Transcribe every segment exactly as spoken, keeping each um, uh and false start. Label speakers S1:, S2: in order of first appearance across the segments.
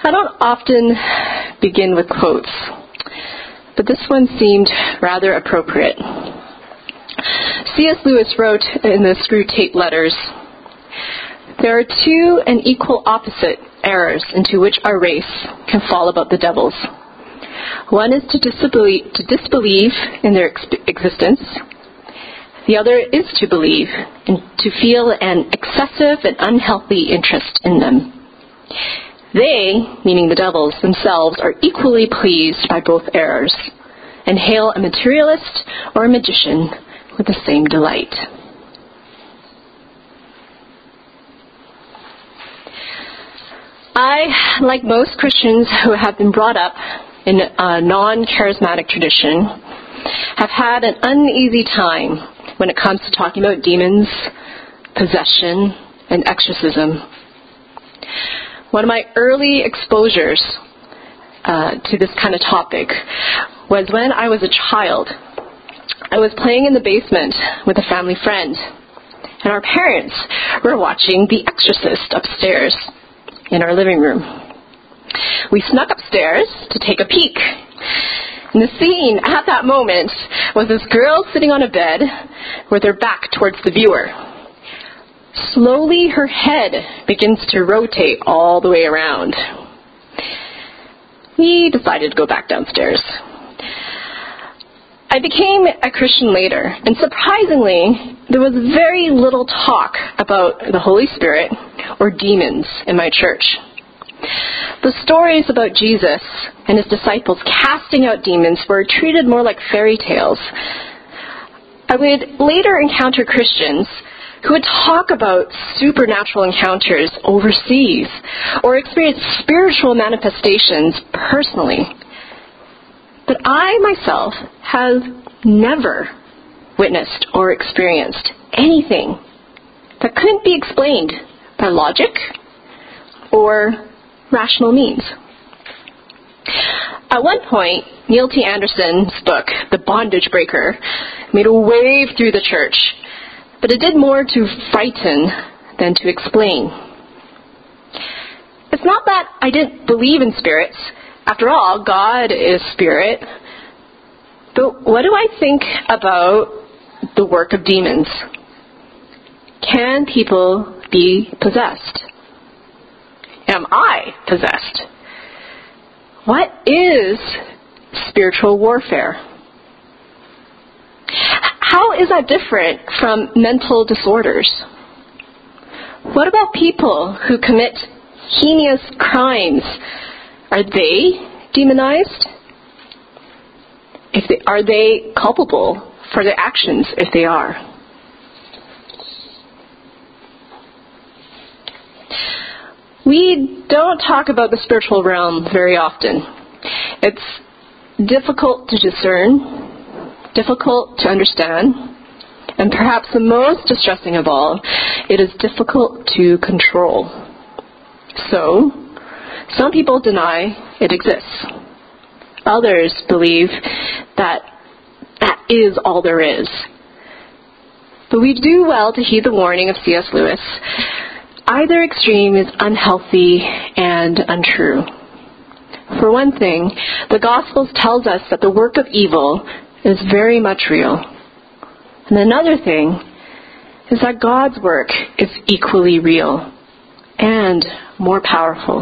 S1: I don't often begin with quotes, but this one seemed rather appropriate. C S Lewis wrote in the Screwtape Letters, "There are two and equal opposite errors into which our race can fall about the devils. One is to disbelieve, to disbelieve in their ex- existence. The other is to believe and to feel an excessive and unhealthy interest in them. They, meaning the devils themselves, are equally pleased by both errors, and hail a materialist or a magician with the same delight." I, like most Christians who have been brought up in a non-charismatic tradition, have had an uneasy time when it comes to talking about demons, possession, and exorcism. One of my early exposures uh, to this kind of topic was when I was a child. I was playing in the basement with a family friend, and our parents were watching The Exorcist upstairs in our living room. We snuck upstairs to take a peek. And the scene at that moment was this girl sitting on a bed with her back towards the viewer. Slowly, her head begins to rotate all the way around. We decided to go back downstairs. I became a Christian later, and surprisingly, there was very little talk about the Holy Spirit or demons in my church. The stories about Jesus and his disciples casting out demons were treated more like fairy tales. I would later encounter Christians who would talk about supernatural encounters overseas or experience spiritual manifestations personally. But I myself have never witnessed or experienced anything that couldn't be explained by logic or rational means. At one point, Neil T. Anderson's book, The Bondage Breaker, made a wave through the church, but it did more to frighten than to explain. It's not that I didn't believe in spirits. After all, God is spirit. But what do I think about the work of demons? Can people be possessed? Am I possessed? What is spiritual warfare? How is that different from mental disorders? What about people who commit heinous crimes? Are they demonized? If they, are they culpable for their actions if they are? We don't talk about the spiritual realm very often. It's difficult to discern, difficult to understand, and perhaps the most distressing of all, it is difficult to control. So, some people deny it exists. Others believe that that is all there is. But we do well to heed the warning of C S Lewis. Either extreme is unhealthy and untrue. For one thing, the Gospels tells us that the work of evil is very much real. And another thing is that God's work is equally real and more powerful.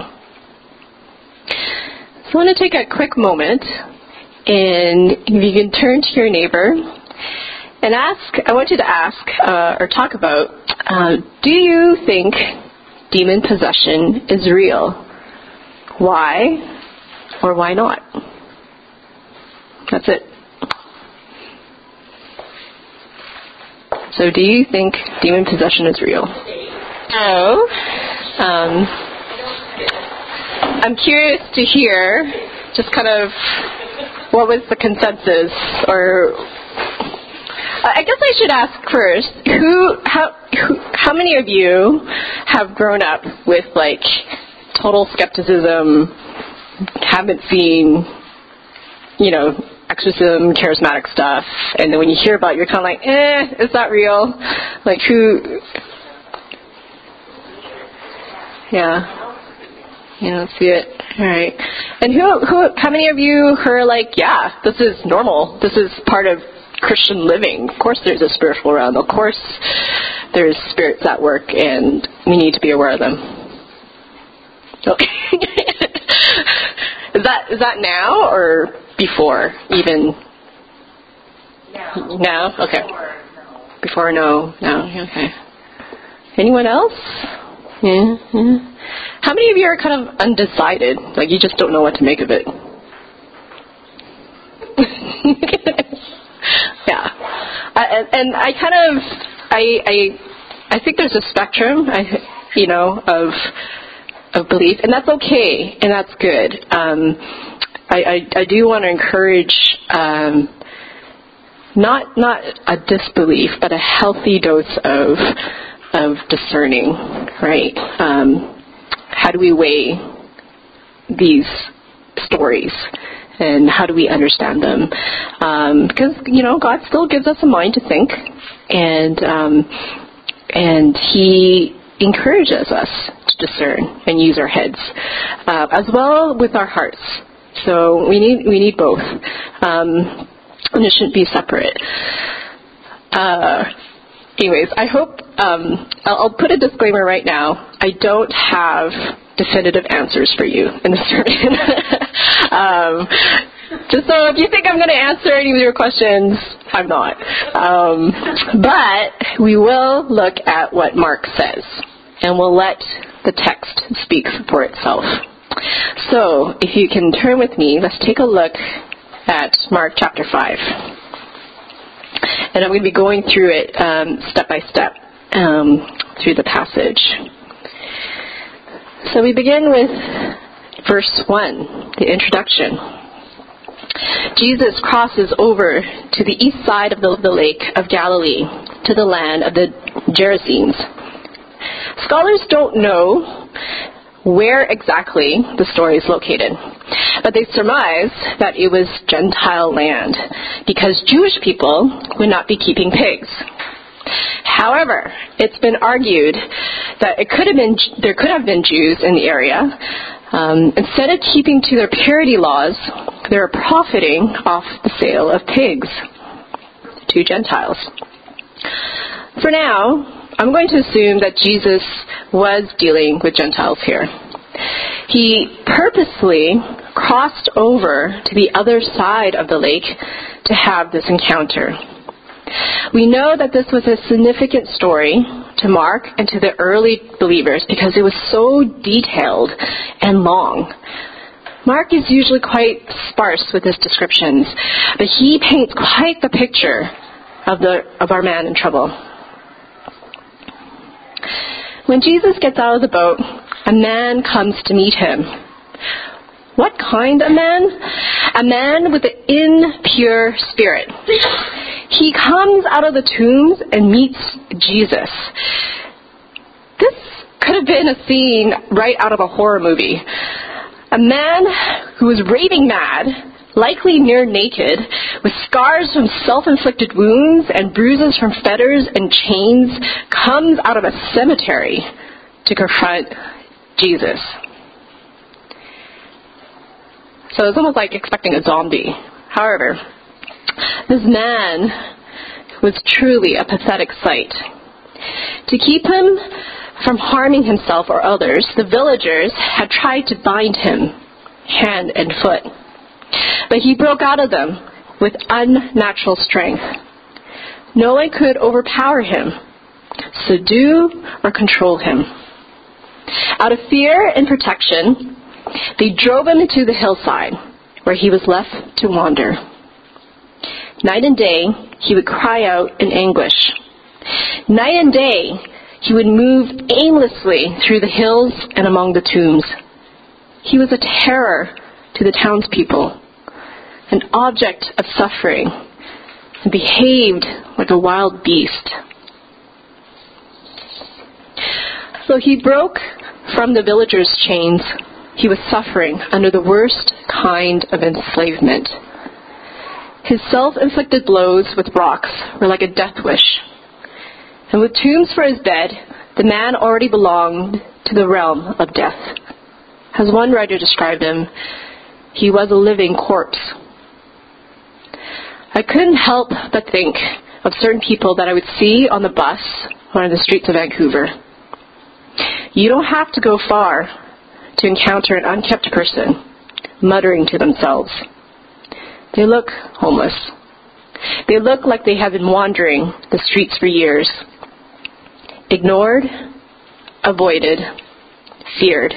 S1: So I want to take a quick moment, and if you can turn to your neighbor and ask, I want you to ask uh, or talk about, uh, do you think demon possession is real? Why or why not? That's it. So do you think demon possession is real? No. Um, I'm curious to hear just kind of what was the consensus, or I guess I should ask first, who, how, who, how many of you have grown up with like total skepticism, haven't seen, you know, exorcism, charismatic stuff, and then when you hear about it, you're kind of like, eh, is that real? Like who, yeah, you don't see it. All right. And who, who, how many of you who are like, yeah, this is normal. This is part of Christian living. Of course there's a spiritual realm. Of course there's spirits at work, and we need to be aware of them. Okay. is that is that now or before even? Now. Now? Okay. Before, no. Before, no. No. Okay. Anyone else? Yeah. yeah. How many of you are kind of undecided? Like you just don't know what to make of it? Yeah. I, and, and I kind of, I, I, I think there's a spectrum, I, you know, of, of belief, and that's okay, and that's good. Um, I, I, I do want to encourage, um, not, not a disbelief, but a healthy dose of, of discerning, right? Um, how do we weigh these stories? And how do we understand them? Um, because, you know, God still gives us a mind to think. And um, and He encourages us to discern and use our heads, uh, as well with our hearts. So we need we need both. Um, and it shouldn't be separate. Uh, anyways, I hope, um, I'll, I'll put a disclaimer right now. I don't have definitive answers for you in the sermon. um, just so if you think I'm going to answer any of your questions, I'm not. Um, but we will look at what Mark says, and we'll let the text speak for itself. So if you can turn with me, let's take a look at Mark chapter five. And I'm going to be going through it um, step by step um, through the passage. So we begin with verse one, the introduction. Jesus crosses over to the east side of the, the lake of Galilee, to the land of the Gerasenes. Scholars don't know where exactly the story is located, but they surmise that it was Gentile land, because Jewish people would not be keeping pigs. However, it's been argued that it could have been there could have been Jews in the area. Um, instead of keeping to their purity laws, they were profiting off the sale of pigs to Gentiles. For now, I'm going to assume that Jesus was dealing with Gentiles here. He purposely crossed over to the other side of the lake to have this encounter. We know that this was a significant story to Mark and to the early believers because it was so detailed and long. Mark is usually quite sparse with his descriptions, but he paints quite the picture of the of our man in trouble. When Jesus gets out of the boat, a man comes to meet him. What kind of man? A man with an impure spirit. He comes out of the tombs and meets Jesus. This could have been a scene right out of a horror movie. A man who was raving mad, likely near naked, with scars from self-inflicted wounds and bruises from fetters and chains, comes out of a cemetery to confront Jesus. So it's almost like expecting a zombie. However, this man was truly a pathetic sight. To keep him from harming himself or others, the villagers had tried to bind him hand and foot. But he broke out of them with unnatural strength. No one could overpower him, subdue, or control him. Out of fear and protection, they drove him into the hillside, where he was left to wander. Night and day, he would cry out in anguish. Night and day, he would move aimlessly through the hills and among the tombs. He was a terror to the townspeople, an object of suffering, and behaved like a wild beast. So he broke from the villagers' chains. He was suffering under the worst kind of enslavement. His self-inflicted blows with rocks were like a death wish. And with tombs for his bed, the man already belonged to the realm of death. As one writer described him, he was a living corpse. I couldn't help but think of certain people that I would see on the bus or on the streets of Vancouver. You don't have to go far to encounter an unkept person muttering to themselves. They look homeless. They look like they have been wandering the streets for years, ignored, avoided, feared.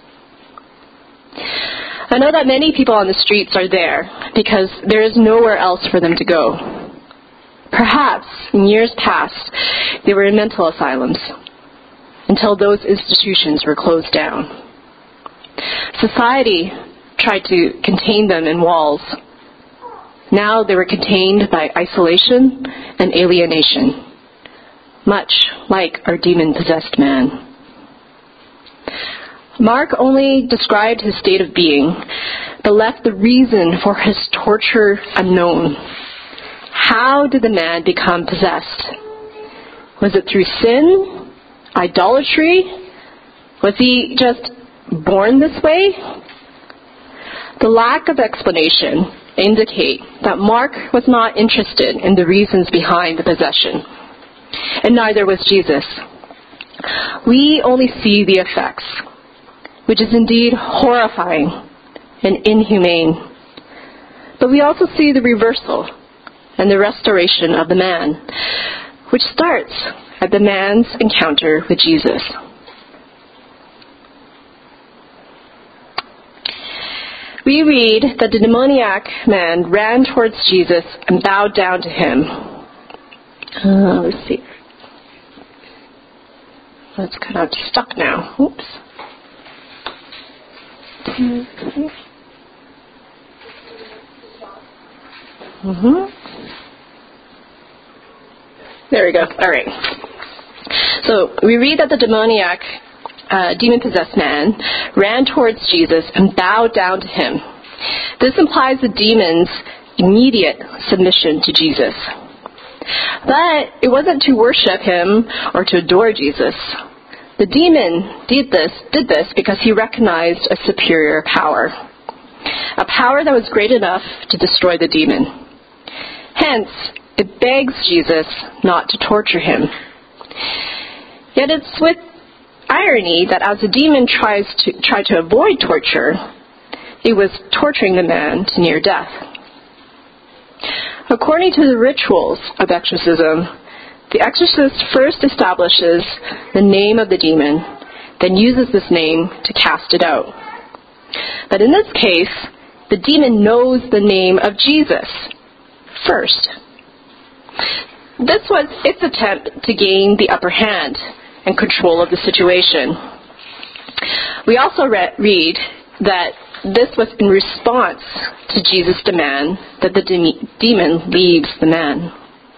S1: I know that many people on the streets are there because there is nowhere else for them to go. Perhaps in years past, they were in mental asylums until those institutions were closed down. Society tried to contain them in walls. Now they were contained by isolation and alienation, much like our demon-possessed man. Mark only described his state of being, but left the reason for his torture unknown. How did the man become possessed? Was it through sin? Idolatry? Was he just born this way? The lack of explanation indicate that Mark was not interested in the reasons behind the possession, and neither was Jesus. We only see the effects, which is indeed horrifying and inhumane. But we also see the reversal and the restoration of the man, which starts at the man's encounter with Jesus. We read that the demoniac man ran towards Jesus and bowed down to him. Uh, let's see. It's kind of stuck now. Oops. Mm-hmm. There we go. All right. So we read that the demoniac, uh, demon-possessed man ran towards Jesus and bowed down to him. This implies the demon's immediate submission to Jesus. But it wasn't to worship him or to adore Jesus. The demon did this, did this because he recognized a superior power, a power that was great enough to destroy the demon. Hence, it begs Jesus not to torture him. Yet it's with irony that as the demon tries to tried to avoid torture, it was torturing the man to near death. According to the rituals of exorcism, the exorcist first establishes the name of the demon, then uses this name to cast it out. But in this case, the demon knows the name of Jesus first. This was its attempt to gain the upper hand and control of the situation. We also re- read that this was in response to Jesus' demand that the de- demon leaves the man.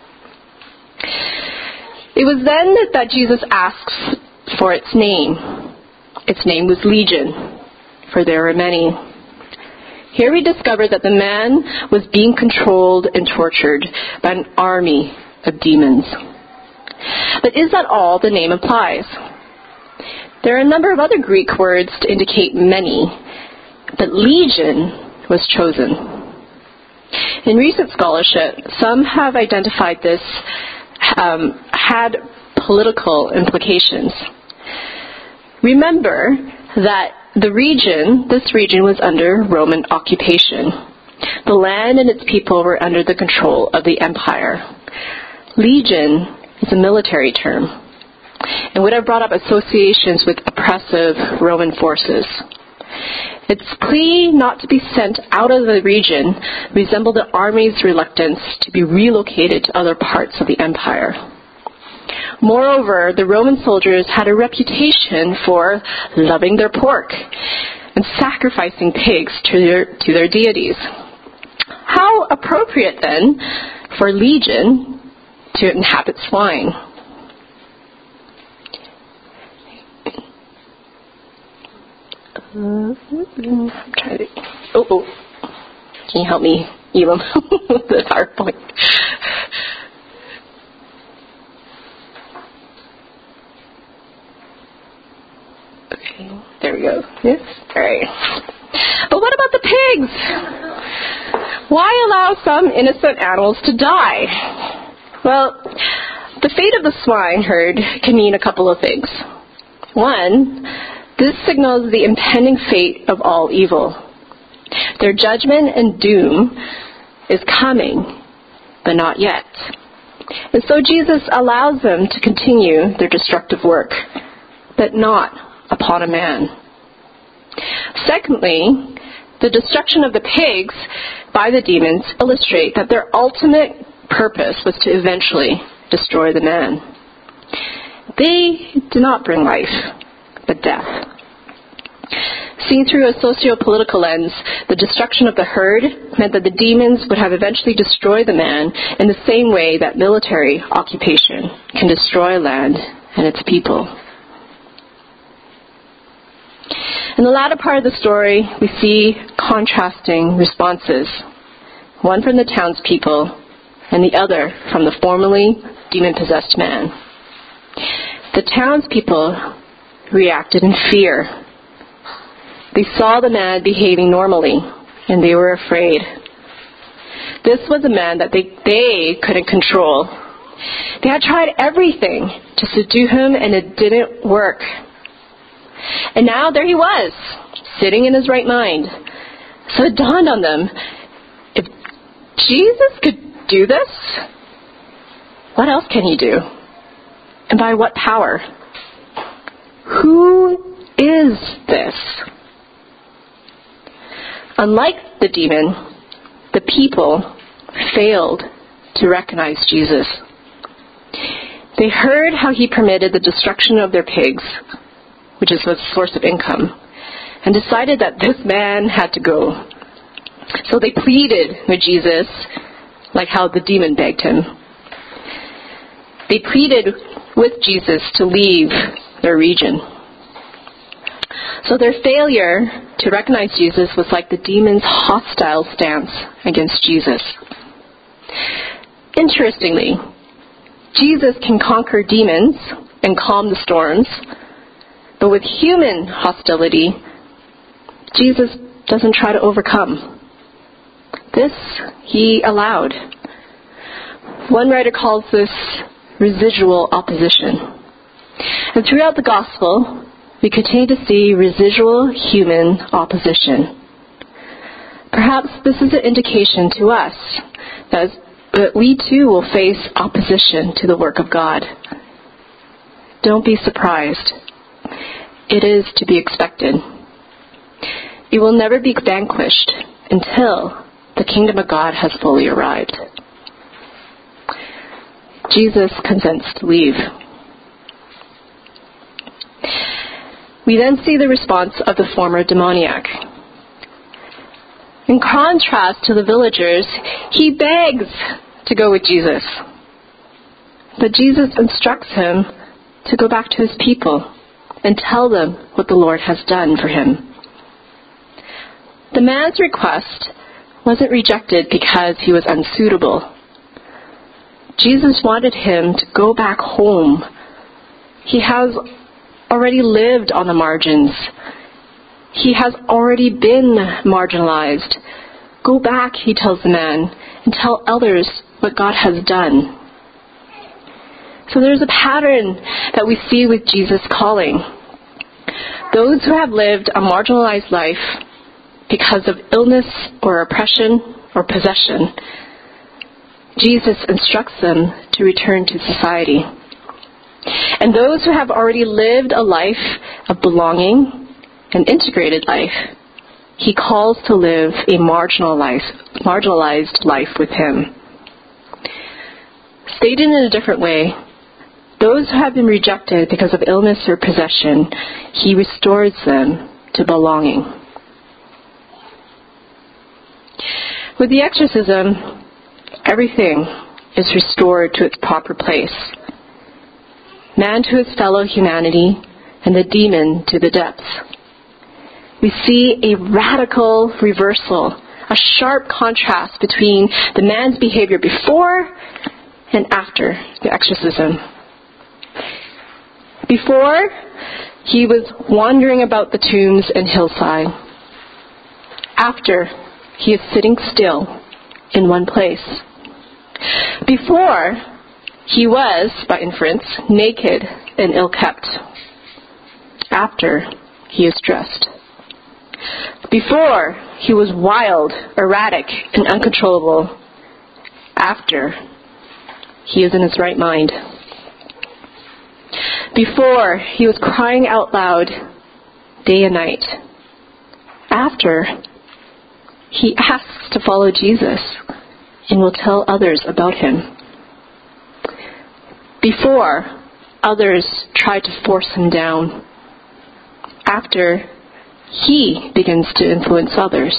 S1: It was then that Jesus asks for its name. Its name was Legion, for there were many. Here we discover that the man was being controlled and tortured by an army of demons. But is that all the name implies? There are a number of other Greek words to indicate many, but legion was chosen. In recent scholarship, some have identified this um, had political implications. Remember that the region, this region was under Roman occupation. The land and its people were under the control of the empire. Legion is a military term and would have brought up associations with oppressive Roman forces. Its plea not to be sent out of the region resembled the army's reluctance to be relocated to other parts of the empire. Moreover, the Roman soldiers had a reputation for loving their pork and sacrificing pigs to their, to their deities. How appropriate, then, for Legion to inhabit swine. Uh, I'm trying to. Oh, oh. Can you help me, Elam, with the PowerPoint? Okay, there we go. Yes? All right. But what about the pigs? Why allow some innocent animals to die? Well, the fate of the swine herd can mean a couple of things. One, this signals the impending fate of all evil. Their judgment and doom is coming, but not yet. And so Jesus allows them to continue their destructive work, but not upon a man. Secondly, the destruction of the pigs by the demons illustrate that their ultimate purpose was to eventually destroy the man. They did not bring life, but death. Seen through a socio-political lens, the destruction of the herd meant that the demons would have eventually destroyed the man in the same way that military occupation can destroy land and its people. In the latter part of the story, we see contrasting responses, one from the townspeople and the other from the formerly demon-possessed man. The townspeople reacted in fear. They saw the man behaving normally, and they were afraid. This was a man that they, they couldn't control. They had tried everything to subdue him, and it didn't work. And now there he was, sitting in his right mind. So it dawned on them, if Jesus could do this, what else can he do? And by what power? Who is this? Unlike the demon, the people failed to recognize Jesus. They heard how he permitted the destruction of their pigs, which is a source of income, and decided that this man had to go. So they pleaded with Jesus, like how the demon begged him. They pleaded with Jesus to leave their region. So their failure to recognize Jesus was like the demon's hostile stance against Jesus. Interestingly, Jesus can conquer demons and calm the storms, but with human hostility, Jesus doesn't try to overcome. This he allowed. One writer calls this residual opposition. And throughout the gospel, we continue to see residual human opposition. Perhaps this is an indication to us that that we too will face opposition to the work of God. Don't be surprised. It is to be expected. It will never be vanquished until the kingdom of God has fully arrived. Jesus consents to leave. We then see the response of the former demoniac. In contrast to the villagers, he begs to go with Jesus. But Jesus instructs him to go back to his people and tell them what the Lord has done for him. The man's request wasn't rejected because he was unsuitable. Jesus wanted him to go back home. He has already lived on the margins. He has already been marginalized. Go back, he tells the man, and tell others what God has done. So there's a pattern that we see with Jesus calling. Those who have lived a marginalized life because of illness or oppression or possession, Jesus instructs them to return to society. And those who have already lived a life of belonging, an integrated life, he calls to live a marginalized, marginalized life with him. Stated in a different way, those who have been rejected because of illness or possession, he restores them to belonging. With the exorcism, everything is restored to its proper place. Man to his fellow humanity, and the demon to the depths. We see a radical reversal, a sharp contrast between the man's behavior before and after the exorcism. Before, he was wandering about the tombs and hillside. After, he is sitting still in one place. Before, he was, by inference, naked and ill-kept. After, he is dressed. Before, he was wild, erratic, and uncontrollable. After, he is in his right mind. Before, he was crying out loud day and night. After, he asks to follow Jesus and will tell others about him. Before, others tried to force him down. After, he begins to influence others.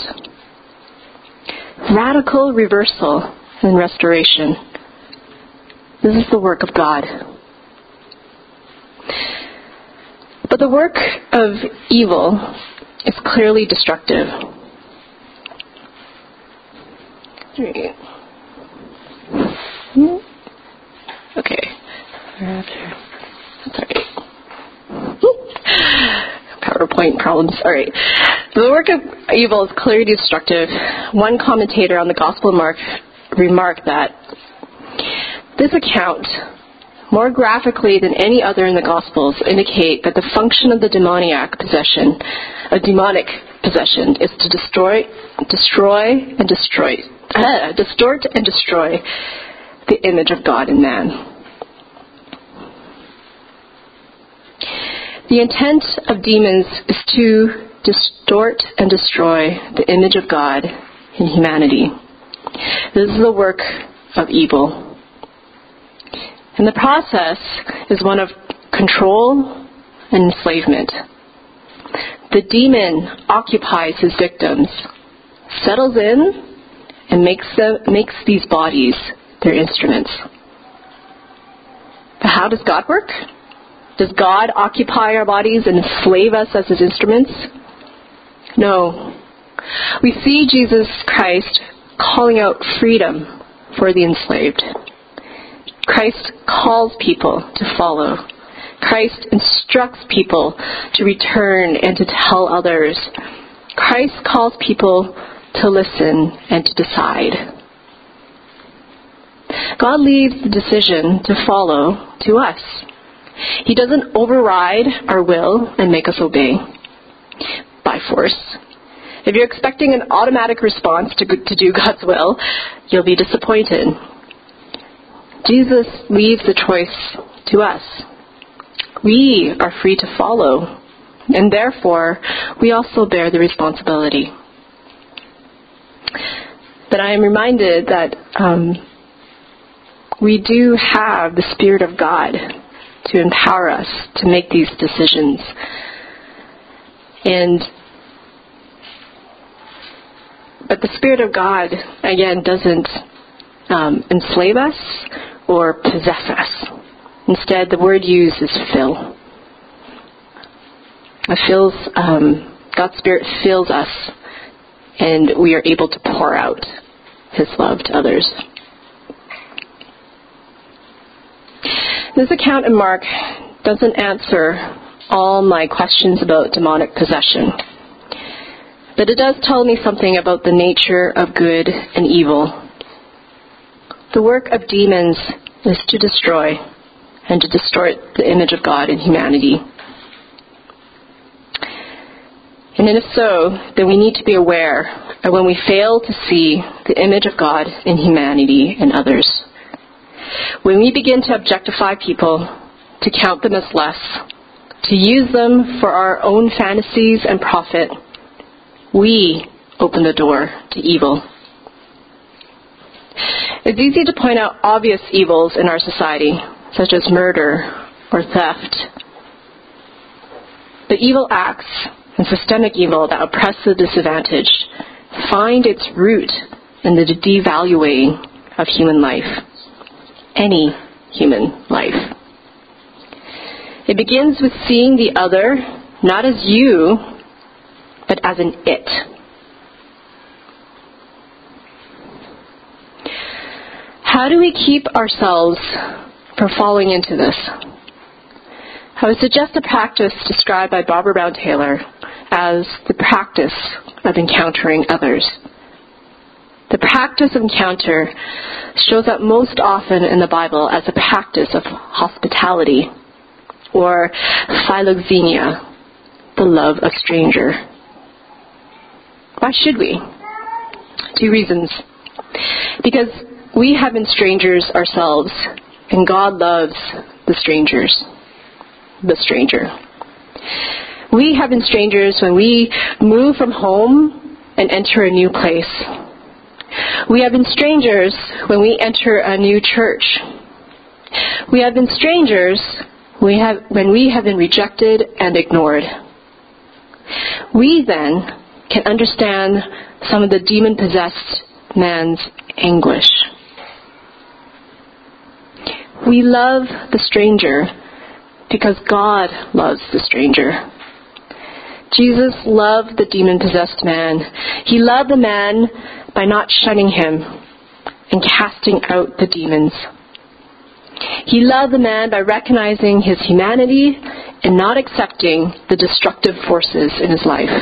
S1: Radical reversal and restoration. This is the work of God. But the work of evil is clearly destructive. Okay. That's all right. PowerPoint problems. All right. The work of evil is clearly destructive. One commentator on the Gospel of Mark remarked that this account, more graphically than any other in the Gospels, indicate that the function of the demoniac possession, a demonic possession, is to destroy, destroy and destroy, uh, distort and destroy the image of God in man. The intent of demons is to distort and destroy the image of God in humanity. This is the work of evil. And the process is one of control and enslavement. The demon occupies his victims, settles in, and makes them, makes these bodies their instruments. But how does God work? Does God occupy our bodies and enslave us as his instruments? No. We see Jesus Christ calling out freedom for the enslaved. Christ calls people to follow. Christ instructs people to return and to tell others. Christ calls people to listen and to decide. God leaves the decision to follow to us. He doesn't override our will and make us obey by force. If you're expecting an automatic response to, to do God's will, you'll be disappointed. Jesus leaves the choice to us. We are free to follow, and therefore, we also bear the responsibility. But I am reminded that um, we do have the Spirit of God to empower us to make these decisions. And but the Spirit of God, again, doesn't um, enslave us or possess us. Instead, the word used is fill. It fills, um, God's Spirit fills us, and we are able to pour out his love to others. This account in Mark doesn't answer all my questions about demonic possession, but it does tell me something about the nature of good and evil. The work of demons is to destroy and to distort the image of God in humanity. And if so, then we need to be aware of when we fail to see the image of God in humanity and others. When we begin to objectify people, to count them as less, to use them for our own fantasies and profit, we open the door to evil. It's easy to point out obvious evils in our society, such as murder or theft. But evil acts and systemic evil that oppress the disadvantaged find its root in the devaluing of human life. Any human life. It begins with seeing the other not as you, but as an it. How do we keep ourselves from falling into this? I would suggest a practice described by Barbara Brown Taylor as the practice of encountering others. The practice of encounter shows up most often in the Bible as a practice of hospitality, or philoxenia, the love of stranger. Why should we? Two reasons. Because we have been strangers ourselves, and God loves the strangers, the stranger. We have been strangers when we move from home and enter a new place. We have been strangers when we enter a new church. We have been strangers we have, when we have been rejected and ignored. We then can understand some of the demon-possessed man's anguish. We love the stranger because God loves the stranger. Jesus loved the demon-possessed man. He loved the man by not shunning him and casting out the demons. He loved the man by recognizing his humanity and not accepting the destructive forces in his life.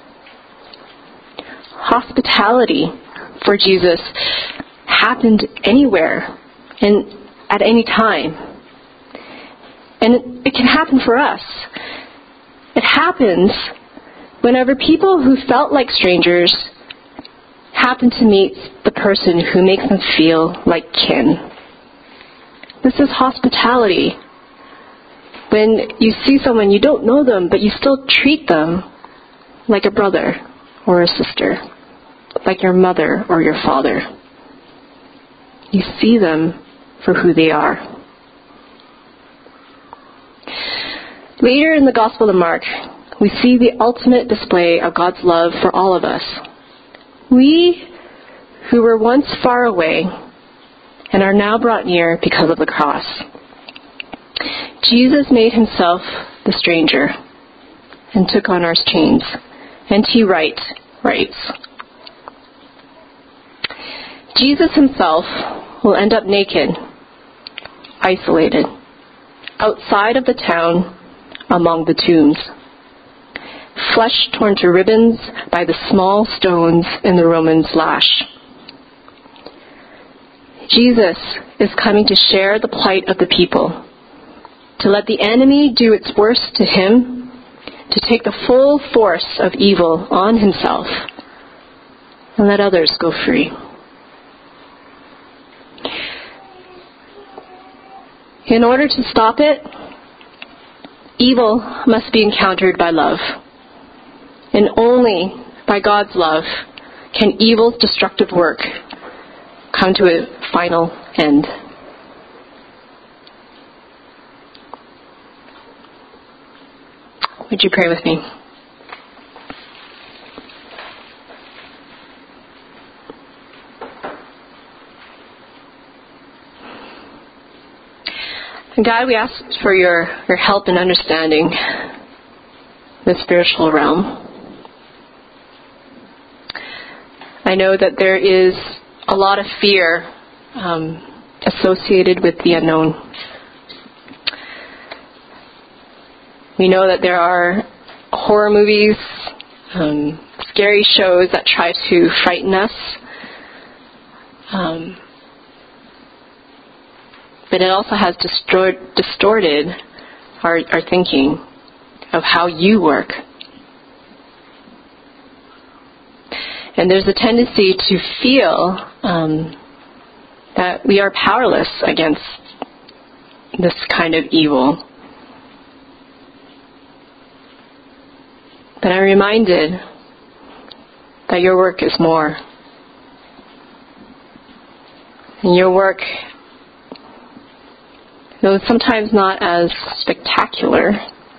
S1: Hospitality for Jesus happened anywhere and at any time. And it, it can happen for us. It happens whenever people who felt like strangers happen to meet the person who makes them feel like kin. This is hospitality. When you see someone, you don't know them, but you still treat them like a brother or a sister, like your mother or your father. You see them for who they are. Later in the Gospel of Mark, we see the ultimate display of God's love for all of us. We who were once far away and are now brought near because of the cross. Jesus made himself the stranger and took on our chains. And he write, writes. Jesus himself will end up naked, isolated, outside of the town among the tombs, flesh torn to ribbons by the small stones in the Romans' lash. Jesus is coming to share the plight of the people, to let the enemy do its worst to him, to take the full force of evil on himself, and let others go free. In order to stop it, evil must be encountered by love. And only by God's love can evil's destructive work come to a final end. Would you pray with me? And God, we ask for your, your help in understanding the spiritual realm. I know that there is a lot of fear um, associated with the unknown. We know that there are horror movies, um, scary shows that try to frighten us. Um, but it also has distort, distorted our, our thinking of how you work. And there's a tendency to feel um, that we are powerless against this kind of evil. But I'm reminded that your work is more. And your work, though sometimes not as spectacular,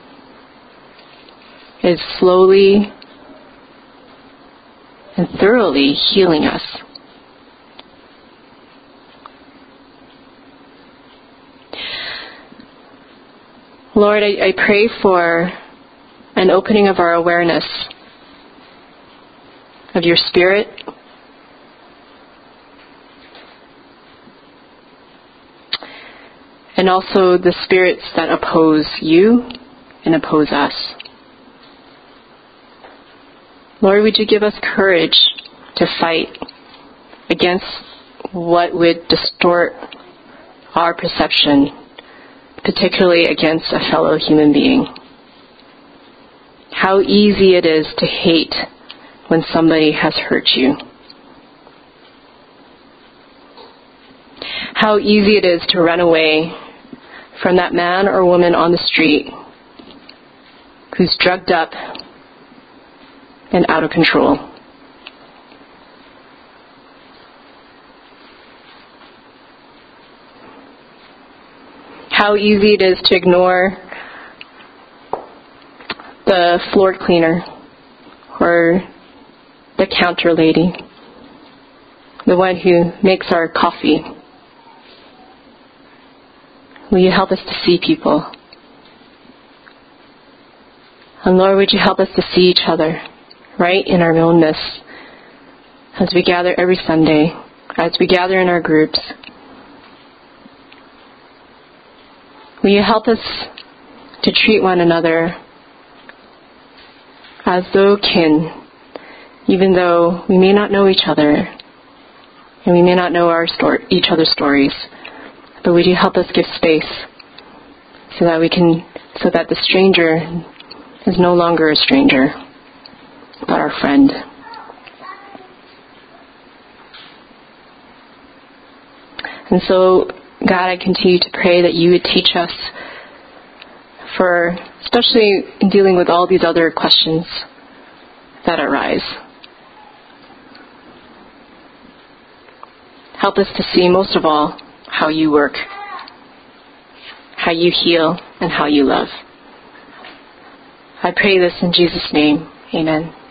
S1: is slowly and thoroughly healing us. Lord, I, I pray for an opening of our awareness of your Spirit, and also the spirits that oppose you and oppose us. Lord, would you give us courage to fight against what would distort our perception, particularly against a fellow human being. How easy it is to hate when somebody has hurt you. How easy it is to run away from that man or woman on the street who's drugged up and out of control. How easy it is to ignore the floor cleaner or the counter lady, the one who makes our coffee. Will you help us to see people? And Lord, would you help us to see each other right in our own midst as we gather every Sunday, as we gather in our groups. Will you help us to treat one another as though kin, even though we may not know each other and we may not know our story, each other's stories, but would you help us give space so that we can, so that the stranger is no longer a stranger, but our friend. And so, God, I continue to pray that you would teach us, for especially in dealing with all these other questions that arise. Help us to see, most of all, how you work, how you heal, and how you love. I pray this in Jesus' name. Amen.